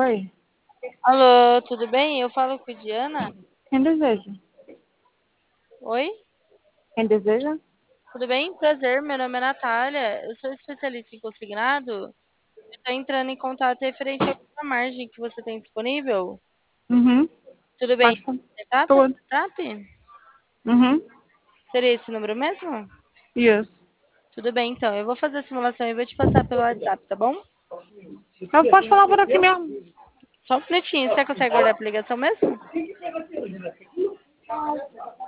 Oi, Alô, tudo bem? Eu falo com a Diana. quem deseja? Oi, Quem deseja? tudo bem? Prazer, meu nome é Natália. Eu sou especialista em consignado. Estou entrando em contato referente à margem que você tem disponível. Uhum, Tudo bem? pode falar. Etapa? Tudo. WhatsApp? Uhum, Seria esse número mesmo? isso. Tudo bem, então. Eu vou fazer a simulação e vou te passar pelo WhatsApp, tá bom? Eu posso falar por aqui mesmo. Só um minutinho. Você consegue guardar a ligação mesmo?